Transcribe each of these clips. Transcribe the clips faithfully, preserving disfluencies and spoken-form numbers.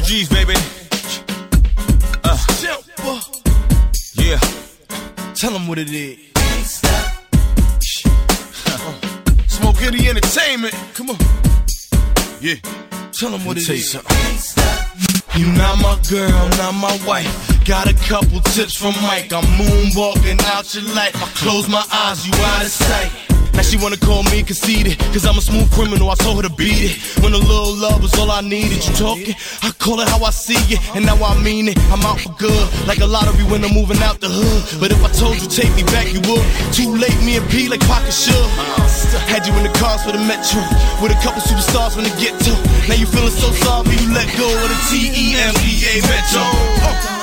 G's, baby. Uh, yeah. Tell them what it is. Smoke Kitty Entertainment. Come on. Yeah. Tell them what it is. You not my girl, not my wife. Got a couple tips from Mike. I'm moonwalking out your life. I close my eyes, you out of sight. Now she wanna call me conceited, cause I'm a smooth criminal, I told her to beat it. When a little love was all I needed. You talking? I call it how I see it, and now I mean it. I'm out for good, like a lottery when I'm moving out the hood. But if I told you take me back, you would. Too late, me and P like Pocket should. Had you in the cars for the Metro, with a couple superstars when they get to. Now you feeling so sorry, you let go of the T E M E A Metro. Oh.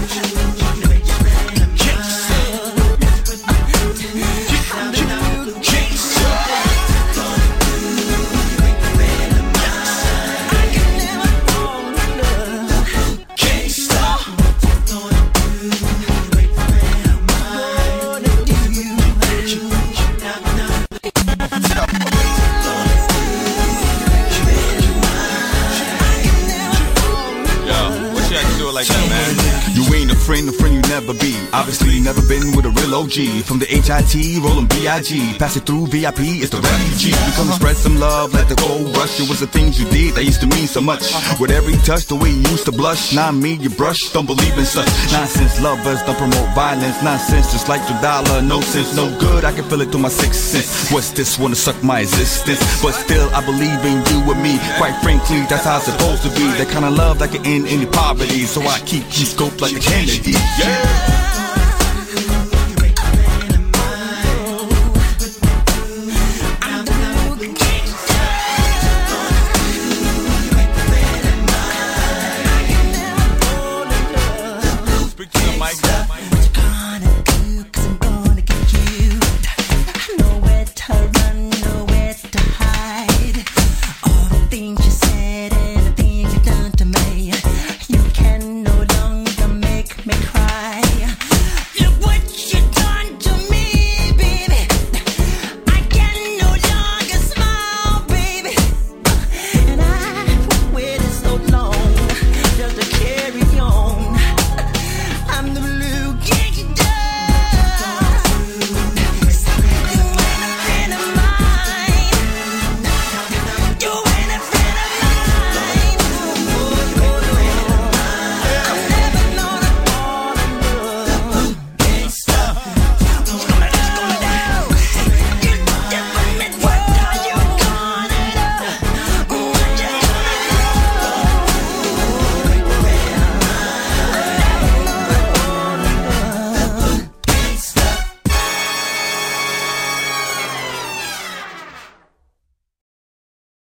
Like that, man. You ain't a friend, a friend you never be. Obviously, never been with a real O G. From the H I T, rollin' B I G. Pass it through V I P, it's the refugee. You come to spread some love, let the cold rush. It was the things you did that used to mean so much. With every touch, the way you used to blush. Not me, you brush, don't believe in such nonsense. Lovers don't promote violence. Nonsense, just like your dollar. No sense, no good, I can feel it through my sixth sense. What's this, wanna suck my existence? But still, I believe in you and me. Quite frankly, that's how it's supposed to be. That kind of love that can end any poverty. So I keep, keep scope like a Kennedy. Yeah.